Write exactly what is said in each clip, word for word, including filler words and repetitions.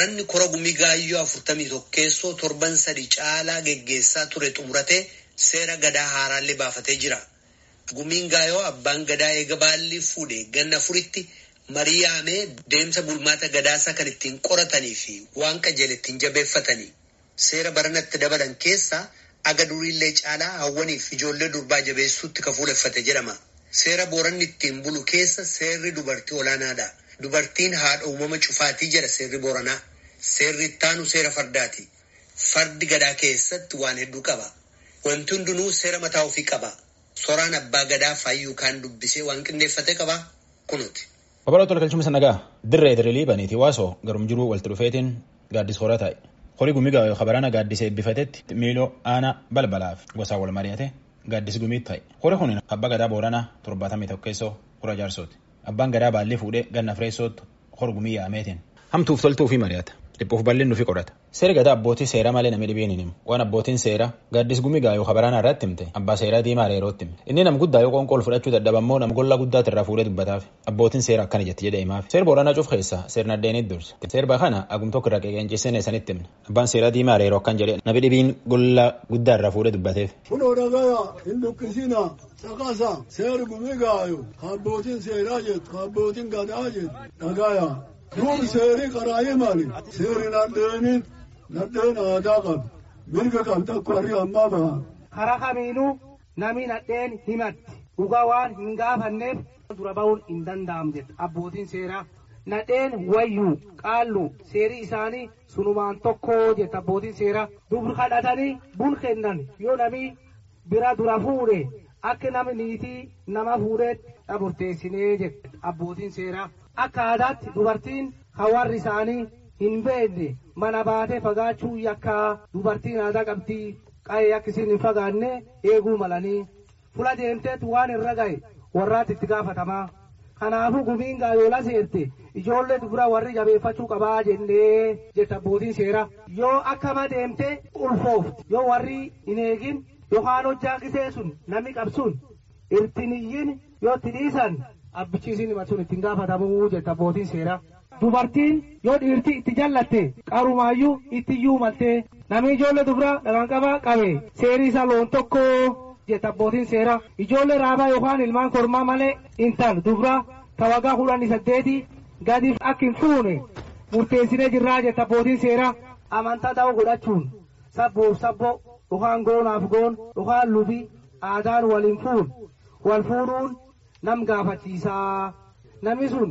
Booranni kora gumii gaayyoo afurtamii tokkeessoo torban sadii caalaa geggeessaa ture xumuratee seera gadaa haaraallee baafatee jira. Gumiin gaayyoo abbaan gadaa eega baalli fuudhee ganna afuritti marii yaamee deemsa bulmaata gadaasaa kan ittiin qoratanii fi waan qajeele ittiin jabeeffatanii. Seera baranatti dabalan keessaa aga duriillee caalaa hawwaniif ijoollee durbaa jabeessuutti kafuuleffate jedhama. Seera Booranni ittiin bulu keessa seerri dubartii olaanaadha. Dubartiin haadha uumama cufaatii jedha seerri Booranaa. Seerri ittaanu seera fardaati. Fardi gadaa keessatti waan hedduu qaba. Wanti hundinuu seera mataa ofii qaba. Soraan abbaa gadaa faayyuu kaan dubbisee waan qindeeffate qaba. Kunuuti. Babal'oo tolkalchuma sanagaa dirree dirree baniiti waasoo garum jiruu walitti dhufeetiin gaaddis horaa taa'e. Horii gumii gaayoo kabarana gaaddisee eebbifatetti miiloo aanaa balbalaaf gosaa wal mari'ate gaaddis gumiit ta'e. Horii kun abbaa gadaa Booranaa torbaatamii tokkeessoo kura jaarsooti. Abbaan gadaa baallee fuudhee ganna fireessootti hor gumii yaameetiin. Hamtuuf toltuu fi mari'ata. Dhiphuuf bal'innu fi qorata. Seera gadaa abbootii seeraa malee namni dhibeen hin himu. Waan abbootiin seeraa gaaddis gumii gaayoo kabaraanaa irratti himte abbaa seeraa diimaa reerootti hime. Inni nam guddaa yoo qoonqool fudhachuu dadhabammoo nam gollaa guddaati irraa fuudhee dubbataaf. Abbootiin seeraa akkana jetti jedhee himaaf. Seera Booranaa cuuf keessaa seerna addeenit dursa. Seerba kana agum tokko irraa qeqeenchisee neessanitti himne. Abbaan seeraa diimaa reeroo akkan jedhee namni dhibiin gollaa guddaa irraa fuudhee dubbateef. Kunoo dhagayaa hin dukkisina saqasa seera gumii gaayoo abbootiin seeraa jettu abbootiin gadaa jettu dhagayaa. Kun seeri qaraayee maali? Seeri nadheenin nadheen aadaa qabu. Mirga kan tokko harri ammaa baha. Karaa kamiinuu namni nadheen himatti. Dhugaa waan hin gaafanneef dura ba'uun hin danda'amu jedha. Abbootiin seeraa nadheen wayyuu qaallu seeri isaanii sunumaan tokko jedha abbootiin seeraa. Dubri kadhatanii bun kennan yoo namni bira dura fuudhe akka namni niitii nama fuudheetti dhaburteessinee jedha abbootiin seeraa. Akka aadaatti dubartiin hawaarri isaanii hin beekne mana baatee fagaachuu yakka dubartiin aadaa qabdii qa'ee akkasiin hin fagaanne eeguu malanii fula deemteetu waan irra ga'e warraatti itti gaafatamaa. Kanaafuu gumiin gaayoola seerte ijoollee dubra warri jabeeffachuu qabaa jennee jetta abbootiin seeraa. Yoo akkama deemtee ulfoofti yoo warri hin eegin yookaan hojjaa qisee sun namni qabsuun irtiniyyin yoo itti dhiisan. Abbichiisiin himatuun ittiin gaafatamuu jetta abbootiin seeraa. Dubartiin yoo dhiirti itti jallatte qarumaayyuu ittiyyuu maltee namni ijoollee dubraa dhaqanqabaa qabe seerii isaa loon tokko jetta abbootiin seeraa. Ijoollee raabaa yookaan ilmaan kormaa malee intal dubraa tawagaa kudhanii saddeeti gadiif akka hin fuune murteessinee jirraa jetta abbootiin seeraa. Amantaa ta'uu godhachuun sabboof sabboo yookaan goonaaf goon yookaan lubii aadaan waliin fuun wal fuudhuun. Nam gaafachiisaa namni sun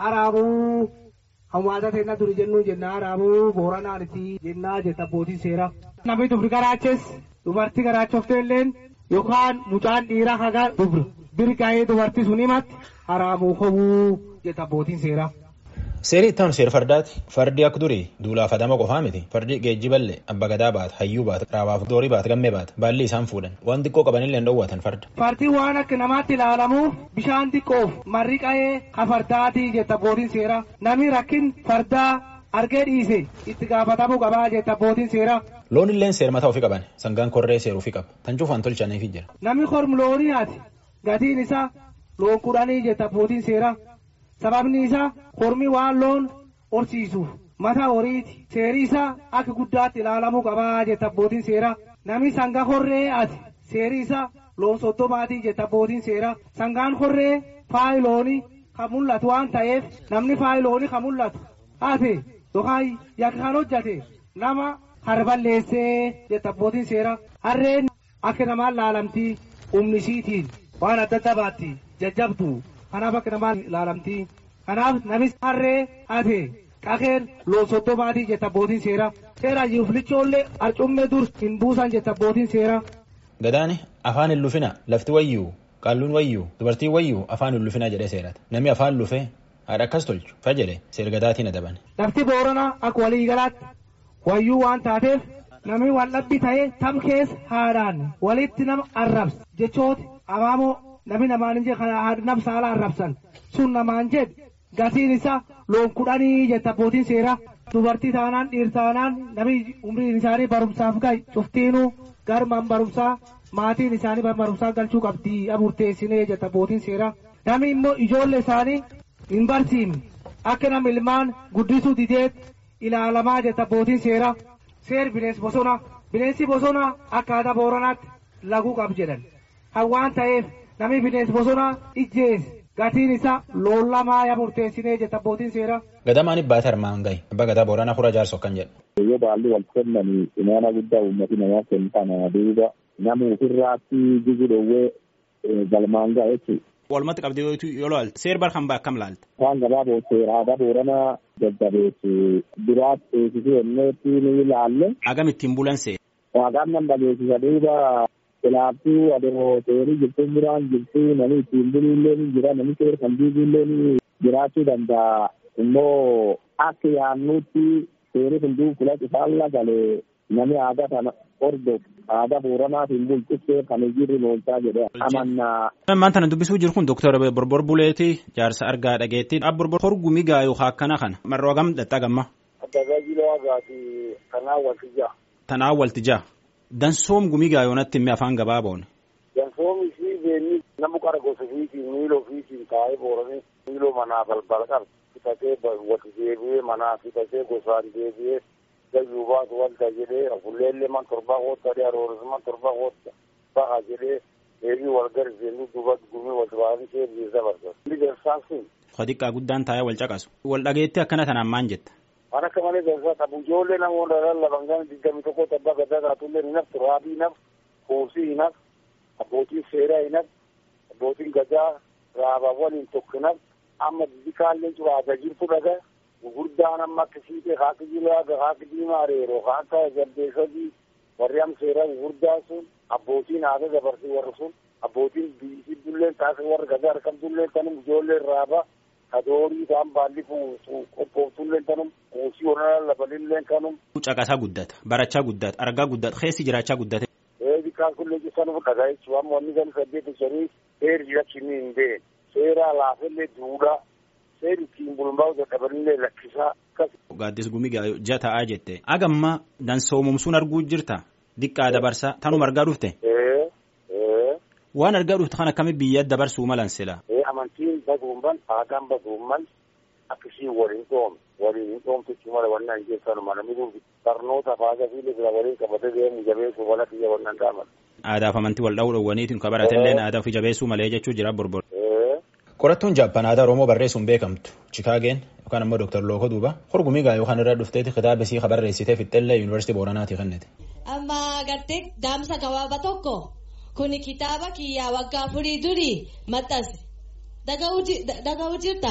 araabuu hawaasa teennaa duri jennuu jennaa araabuu booranaanitti jennaa jetta abbootiin seeraa. Namni dubri garaaches dubartii garaachofte illeen yookaan mucaan dhiiraa hagaa dubri birqaa'ee dubartii sun himatti araabuu hobuu jetta abbootiin seeraa. Seerii ittaanu seera fardaati. Fardi akka durii duulaaf adama qofaa miti. Fardi geejjiballee abba gadaa baata, hayyuu baata, raabaaf doorii baata, gammee baata. Baalli isaan fuudhan. Waan xiqqoo qabanillee hin dhoowwatan farda. Fardi waan akka namaatti ilaalamuuf bishaan xiqqoof marri qa'ee ka fardaatii jetta abbootiin seeraa. Namni rakkin fardaa argee dhiise itti gaafatamuu qabaa jetta abbootiin seeraa. Loon illeen seera mataa ofii qaban. Sangaan korree seeruu ofii qaba. Tan cufaan tolchaniif jira. Namni kormu loonii haati gatiin isaa loon kudhanii jetta abbootiin seeraa. Sababni isaa kormi waan loon horsiisuuf mataa horiiti. Seerii isaa akka guddaatti ilaalamuu qabaa jetta abbootiin seeraa. Namni sanga horree ati seerii isaa loon soddomaatii jetta abbootiin seeraa. Sangaan horree faayi loonii kan mul'atu waan ta'eef namni faayi loonii kan mul'atu ati yookaan yakka kan hojjate nama harballeessee jetta abbootiin seeraa. Harreen akka namaan laalamtii humnisiitiin waan adda adda baatti jajjabdu. Kanaaf akka namaan ilaalamtii. Kanaaf namis harree ate qaqeen loon soddomaatii jetta abbootiin seeraa. Seera yuuflichoollee arcummee dur hin buusan jetta abbootiin seeraa. Gadaani afaan hin lufina lafti wayyuu qaalluun wayyuu dubartiin wayyuu afaan hin lufina jedhee seerata. Namni afaan lufee haadha akkas tolchu fa jedhe seera gadaatiin adaban. Lafti Booranaa akka waliigalaatti wayyuu waan taateef namni wal dhabbi ta'ee tam keessa haadhaan walitti nama arrabsa jechooti abaamoo. Namni namaan jedhe kana nam saala arrabsan sun namaan jedhe gatiin isaa loon kudhanii jetta abbootiin seeraa. Dubartii taanaan dhiir taanaan namni umriin isaanii barumsaaf gahe cuftiinuu garmaan barumsaa maatiin isaanii barumsaa galchuu qabdii murteessinee jetta abbootiin seeraa. Namni immoo ijoollee isaanii hin barsiifne akka nama ilmaan guddisuu dideet ilaalamaa jetta abbootiin seeraa. Seer bineensi bosonaa. Bineensi bosonaa akkaataa booranaatti laguu qab jedhan. Hawwaan ta'eef namni bineensi bosonaa ijjeese gatiin isaa loollamaa yaa murteessinee jetta abbootiin seeraa. Gadamaan ibbaate armaan gahe abbaa gadaa booranaa Huraa Jaarsoo kan jedhu. Yoo baalli wal kennanii imaana guddaa uummati namaa kennan duuba nama ofirraatti jigu dhoowwee galmaan gahe jechuudha. Walumatti qabdee yoo laalte seer barkan akkam laalte. Waan gabaaboo seera aadaa booranaa jajjabeessu biraatti eegsisuu enneetti ni ilaalle. Agam ittiin bulan seera. Waaqaan nan dhageessisa duuba ilaaftuu adeemoo seerii jirtuun biraan jirtuu namni ittiin buluullee ni jira namni seera kan diiguullee ni jiraachuu danda'a. Immoo akka yaannuutti seerri kun duuba isaan lagalee namni aadaa kana hordofu aadaa booranaatiin bulchuu kan jirri loolchaa jedhee amannaa. Ammaan tana dubbisuu jiru kun Dooktar Borbor Buleetii jaarsa argaa dhageettii Borbor horgumii gaayuu akkana kana marroo hagam dhaxxaa gamma. Tajaajila waaqaati kanaan walti jaa. Tanaan walti jaa. Dansoom gumii gaayoonatti himme afaan gabaaboon. Dansoom isii beenni nama qara gosa ofiitiin miila ofiitiin taa'ee booranii miiloo manaa balbala qaba. Fitatee wati deebi'ee manaa fitatee gosaan deebi'ee gayyuu baatu wanta jedhee fulleellee man torbaa kootta dhee arooris man torbaa kootta baha jedhee deebii wal garisiisanii duubatti gumii wal baasanii seerri dabarsa. Inni garsaan sun. Xiqqaa guddaan taa'ee wal caqasu. Wal dhageetti akkana tanaan maan jetta. Waan akka malee garsaa qabu ijoollee namoota lallaban gana digdami tokko tabbaa gaddaa taatullee hin haftu raabii hin haftu kuusii hin haftu abbootiin seeraa hin haftu abbootiin gadaa raabawwan hin tokko hin haftu amma didikaallee curaata jirtu dhaga gurguddaan amma akka siitee haaka jiraaga haaka diimaa reeroo haaka jaldeessadii warri am seeraa gurguddaa sun abbootiin haaka dabarsii warri sun abbootiin biisii dulleen taasisa warri gadaa harkamtullee tanum ijoolleen raabaa kadoorii ta'an baalli qophooftuullee tanum kuusii onaa labalillee kanum. Caqasaa guddata barachaa guddata argaa guddata keessi jiraachaa guddate. Eebi kaan kullee jisanuuf dhagaa jechuudha amma wanni kan saddeet shanii seeri jiraachinni hin beekne seeraa laafellee duudhaa seeri ittiin bulmaa'u dadhabanillee lakkisaa akkas. Gaaddis gumii ja'a ta'aa jette agamma dansoomumsuun arguu jirta diqqaa dabarsaa tanuma argaa dhufte. Waan argaa dhufte kan akkami biyya dabarsuu malan sila. Amantiin baduumman aadaan baduumman akkasii waliin dhoome waliin hin dhoomtichi mala wannaan keessan mana midhuufi barnoota faasaa fi libira waliin qabatee deemu jabeessuu wala biyya wannaan dhaaman. Aadaaf amantii wal dha'uu dhowwaniitiin kan baratelleen aadaa ofii jabeessuu malee jechuu jira Borbor. Qorattuun Jaappaan aadaa Oromoo barreessuun beekamtu Chikaageen yookaan ammoo Dooktar Lookoo Duuba horgumii gaayoo kan irraa dhufteeti kitaaba isii kan barreessitee fixxellee Yuunivarsiitii Booranaati kennite. Amma gartee daamsa gabaabaa tokko kuni kitaaba kiyyaa waggaa afurii durii maxxanse. Dhaga'uu jirta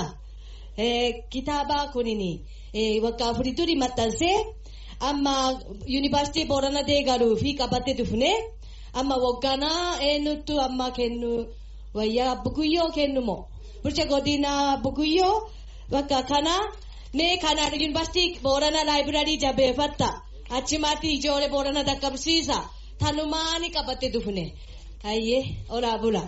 kitaaba kunini waggaa afurii durii maxxansee amma yuunivarsiitii Boorana deegaruu fi qabattee dhufne amma waggaanaa eenyutu amma kennu wayyaa bukuyyoo kennumoo bulcha godina bukuyyoo bakka kana mee kana yuunivarsiitii Boorana laayibiraarii jabeeffatta achimaatti ijoollee Boorana dhaqqabsiisa tanumaani qabattee dhufne hayyee olaa bula.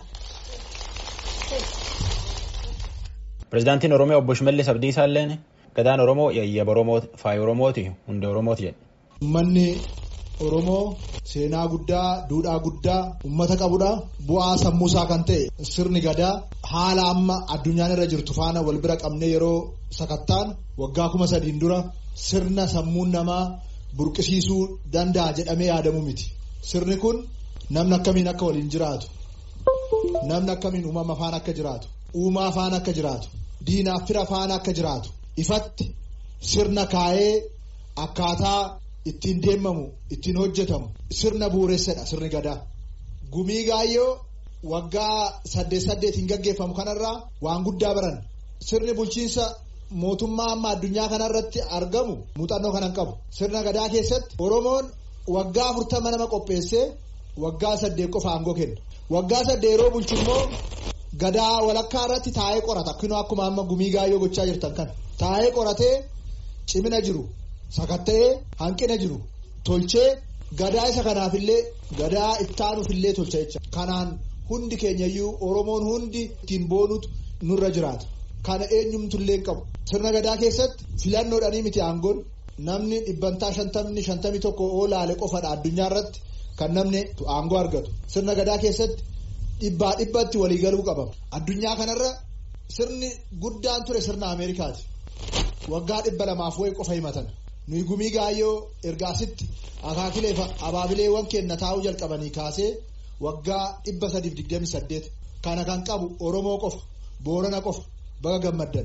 Pireezidaantiin Oromoo obbo Shimallis Abdiisaa illeen gadaan Oromoo yayyaba Oromoo faaya Oromooti hunda Oromooti jedhe. Uummanni Oromoo seenaa guddaa duudhaa guddaa uummata qabudha. Bu'aa sammuusaa kan ta'e sirni gadaa haala amma addunyaan irra jirtu faana wal bira qabnee yeroo sakattaan waggaa kuma sadiin dura sirna sammuun namaa burqisiisuu danda'a jedhamee yaadamu miti. Sirni kun namni akkamiin akka waliin jiraatu namni akkamiin uumama faana akka jiraatu uumaa faana akka jiraatu diinaaf fira faana akka jiraatu ifatti sirna kaa'ee akkaataa ittiin deemamu ittiin hojjetamu sirna bu'uureessadha sirni gadaa. Gumii gaayyoo waggaa saddeet saddeetiin gaggeeffamu kanarraa waan guddaa baran sirni bulchiinsa mootummaa amma addunyaa kanarratti argamu muuxannoo kanan qabu. Sirna gadaa keessatti Oromoon waggaa afurtama nama qopheessee waggaa saddeet qofa aangoo kenna. Waggaa saddeet yeroo bulchu immoo gadaa walakkaa irratti taa'ee qorata akkinoo akkuma amma gumii gaayyoo gochaa jirtan kan taa'ee qoratee cimina jiru sakatta'ee hanqina jiru tolchee gadaa isa kanaafillee gadaa ittaanuufillee tolcha jecha kanaan hundi keenyayyuu Oromoon hundi ittiin boonutu nurra jiraata kana eenyumtullee qabu sirna gadaa keessatti filannoodhanii miti aangoon namni dhibbantaa shantamni shantamii tokko oolaale qofadha addunyaa irratti kan namni aangoo argatu sirna gadaa keessatti dhibbaa dhibbatti waliigaluu qabama. Addunyaa kanarra sirni guddaan ture sirna Ameerikaati. Waggaa dhibba lamaaf wayi qofa himatan. nuyi gumii gaayyoo ergaasitti akaakilee abaabileewwan kenna taa'uu jalqabanii kaasee waggaa dhibba sadiif digdamii saddeet kana kan qabu Oromoo qofa Boorana qofa baga gammaddan.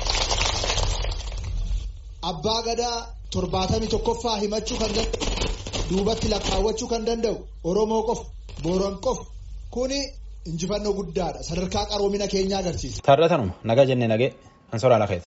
Abbaa gadaa torbaatamii tokkoffaa himachuu kan danda'u duubatti lakkaawwachuu kan danda'u Oromoo qofa Booran qofa kuni injifannoo guddaadha sadarkaa qaroomina keenyaa agarsiisa. Taarratanuma nagaa jennee nagee ansoraa lafeeti.